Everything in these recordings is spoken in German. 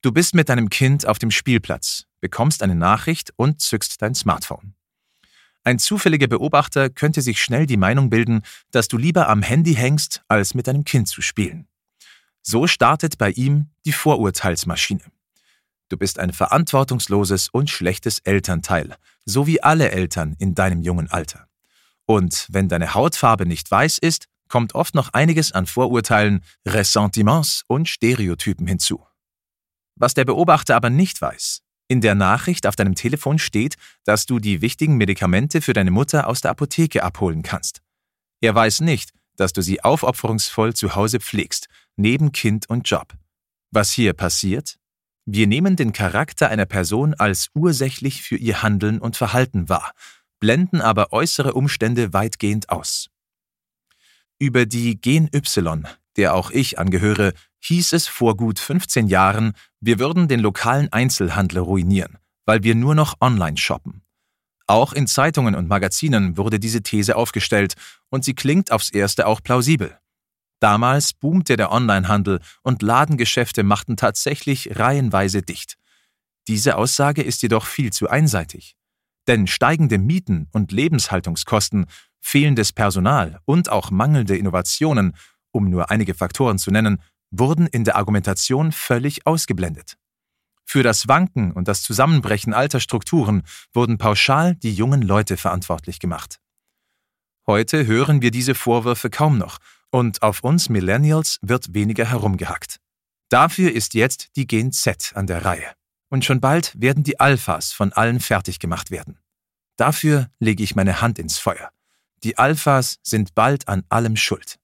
Du bist mit deinem Kind auf dem Spielplatz, bekommst eine Nachricht und zückst dein Smartphone. Ein zufälliger Beobachter könnte sich schnell die Meinung bilden, dass du lieber am Handy hängst, als mit deinem Kind zu spielen. So startet bei ihm die Vorurteilsmaschine. Du bist ein verantwortungsloses und schlechtes Elternteil, so wie alle Eltern in deinem jungen Alter. Und wenn deine Hautfarbe nicht weiß ist, kommt oft noch einiges an Vorurteilen, Ressentiments und Stereotypen hinzu. Was der Beobachter aber nicht weiß: In der Nachricht auf deinem Telefon steht, dass du die wichtigen Medikamente für deine Mutter aus der Apotheke abholen kannst. Er weiß nicht, dass du sie aufopferungsvoll zu Hause pflegst, neben Kind und Job. Was hier passiert? Wir nehmen den Charakter einer Person als ursächlich für ihr Handeln und Verhalten wahr, blenden aber äußere Umstände weitgehend aus. Über die Gen Y, der auch ich angehöre, hieß es vor gut 15 Jahren, wir würden den lokalen Einzelhandel ruinieren, weil wir nur noch online shoppen. Auch in Zeitungen und Magazinen wurde diese These aufgestellt und sie klingt aufs Erste auch plausibel. Damals boomte der Onlinehandel und Ladengeschäfte machten tatsächlich reihenweise dicht. Diese Aussage ist jedoch viel zu einseitig. Denn steigende Mieten und Lebenshaltungskosten, fehlendes Personal und auch mangelnde Innovationen, um nur einige Faktoren zu nennen, wurden in der Argumentation völlig ausgeblendet. Für das Wanken und das Zusammenbrechen alter Strukturen wurden pauschal die jungen Leute verantwortlich gemacht. Heute hören wir diese Vorwürfe kaum noch und auf uns Millennials wird weniger herumgehackt. Dafür ist jetzt die Gen Z an der Reihe. Und schon bald werden die Alphas von allen fertig gemacht werden. Dafür lege ich meine Hand ins Feuer. Die Alphas sind bald an allem schuld.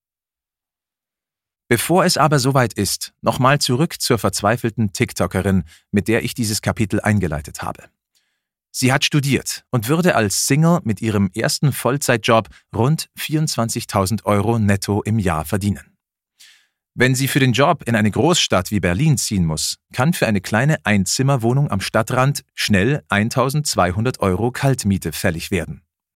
Bevor es aber soweit ist, nochmal zurück zur verzweifelten TikTokerin, mit der ich dieses Kapitel eingeleitet habe. Sie hat studiert und würde als Single mit ihrem ersten Vollzeitjob rund 24.000 € netto im Jahr verdienen. Wenn sie für den Job in eine Großstadt wie Berlin ziehen muss, kann für eine kleine Einzimmerwohnung am Stadtrand schnell 1.200 € Kaltmiete fällig werden.